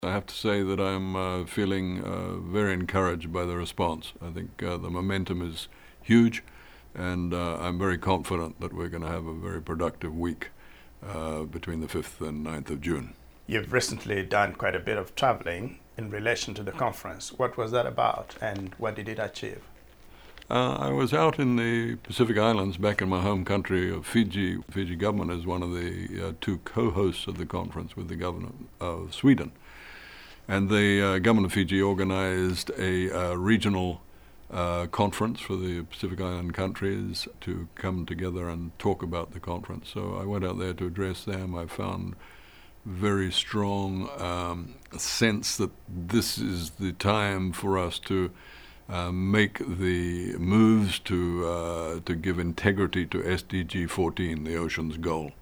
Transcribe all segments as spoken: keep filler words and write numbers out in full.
I have to say that I'm uh, feeling uh, very encouraged by the response. I think uh, the momentum is huge, and uh, I'm very confident that we're going to have a very productive week uh, between the fifth and ninth of June. You've recently done quite a bit of traveling in relation to the conference. What was that about, and what did it achieve? Uh, I was out in the Pacific Islands, back in my home country of Fiji. Fiji government is one of the uh, two co-hosts of the conference with the government of Sweden. And the uh, government of Fiji organized a uh, regional uh, conference for the Pacific Island countries to come together and talk about the conference. So I went out there to address them. I found very strong um, sense that this is the time for us to uh, make the moves to uh, to give integrity to S D G fourteen, the ocean's goal.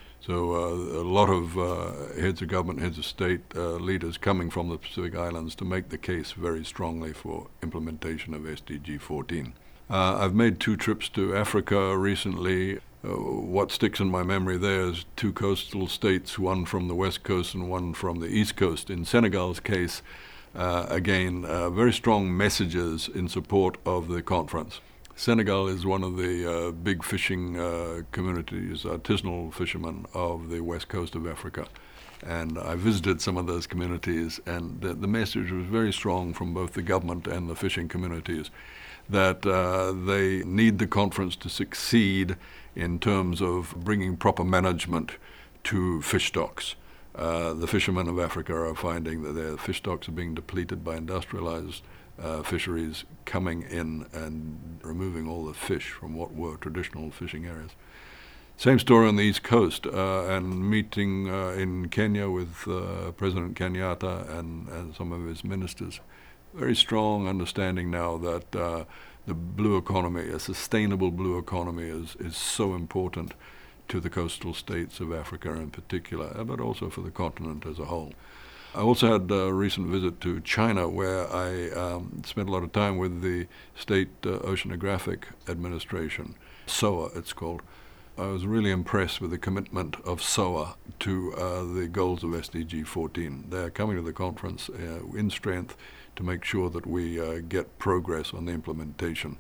So uh, a lot of uh, heads of government, heads of state, uh, leaders coming from the Pacific Islands to make the case very strongly for implementation of S D G fourteen. Uh, I've made two trips to Africa recently. Uh, what sticks in my memory there is two coastal states, one from the west coast and one from the east coast. In Senegal's case, uh, again, uh, very strong messages in support of the conference. Senegal is one of the uh, big fishing uh, communities, artisanal fishermen of the west coast of Africa. And I visited some of those communities, and the, the message was very strong from both the government and the fishing communities that uh, they need the conference to succeed in terms of bringing proper management to fish stocks. Uh, the fishermen of Africa are finding that their fish stocks are being depleted by industrialized Uh, fisheries coming in and removing all the fish from what were traditional fishing areas. Same story on the East Coast, uh, and meeting uh, in Kenya with uh, President Kenyatta and, and some of his ministers. Very strong understanding now that uh, the blue economy, a sustainable blue economy, is, is so important to the coastal states of Africa in particular, but also for the continent as a whole. I also had a recent visit to China, where I um, spent a lot of time with the State uh, Oceanographic Administration, S O A it's called. I was really impressed with the commitment of S O A to uh, the goals of S D G fourteen. They're coming to the conference uh, in strength to make sure that we uh, get progress on the implementation,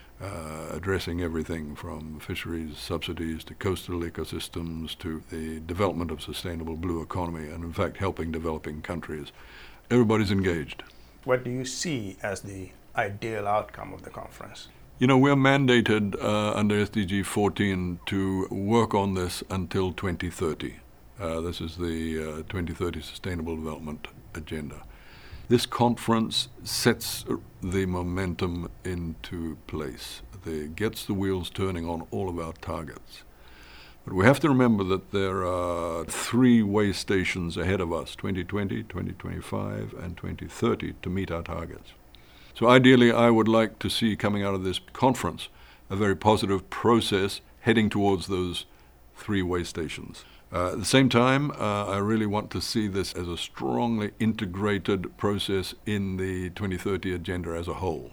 Uh, addressing everything from fisheries subsidies to coastal ecosystems to the development of sustainable blue economy, and in fact helping developing countries. Everybody's engaged. What do you see as the ideal outcome of the conference? You know, we're mandated uh, under S D G fourteen to work on this until twenty thirty. Uh, this is the uh, twenty thirty Sustainable Development Agenda. This conference sets the momentum into place. It gets the wheels turning on all of our targets. But we have to remember that there are three way stations ahead of us, twenty twenty, twenty twenty-five, and twenty thirty, to meet our targets. So ideally, I would like to see coming out of this conference a very positive process heading towards those three way stations. Uh, at the same time, uh, I really want to see this as a strongly integrated process in the twenty thirty agenda as a whole.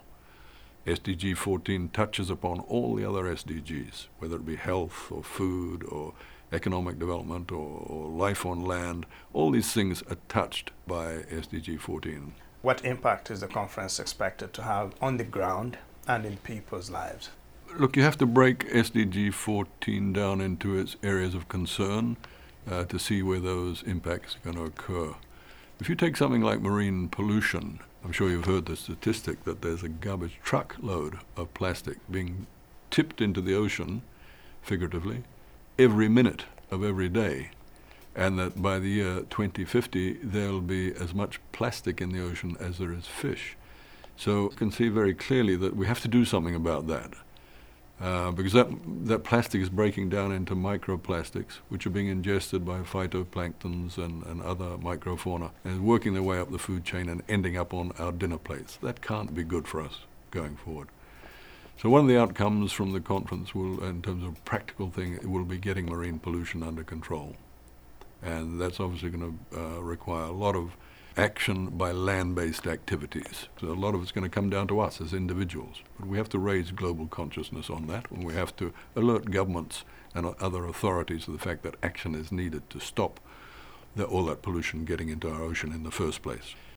S D G fourteen touches upon all the other S D Gs, whether it be health or food or economic development or, or life on land. All these things are touched by S D G fourteen. What impact is the conference expected to have on the ground and in people's lives? Look, you have to break S D G fourteen down into its areas of concern uh, to see where those impacts are going to occur. If you take something like marine pollution, I'm sure you've heard the statistic that there's a garbage truckload of plastic being tipped into the ocean, figuratively, every minute of every day, and that by the year twenty fifty there'll be as much plastic in the ocean as there is fish. So you can see very clearly that we have to do something about that. Uh, because that that plastic is breaking down into microplastics, which are being ingested by phytoplanktons and, and other microfauna, and working their way up the food chain and ending up on our dinner plates. That can't be good for us going forward. So one of the outcomes from the conference will, in terms of practical thing, it will be getting marine pollution under control. And that's obviously going to uh, require a lot of action by land-based activities. So a lot of it's going to come down to us as individuals. But we have to raise global consciousness on that, and we have to alert governments and other authorities of the fact that action is needed to stop the, all that pollution getting into our ocean in the first place.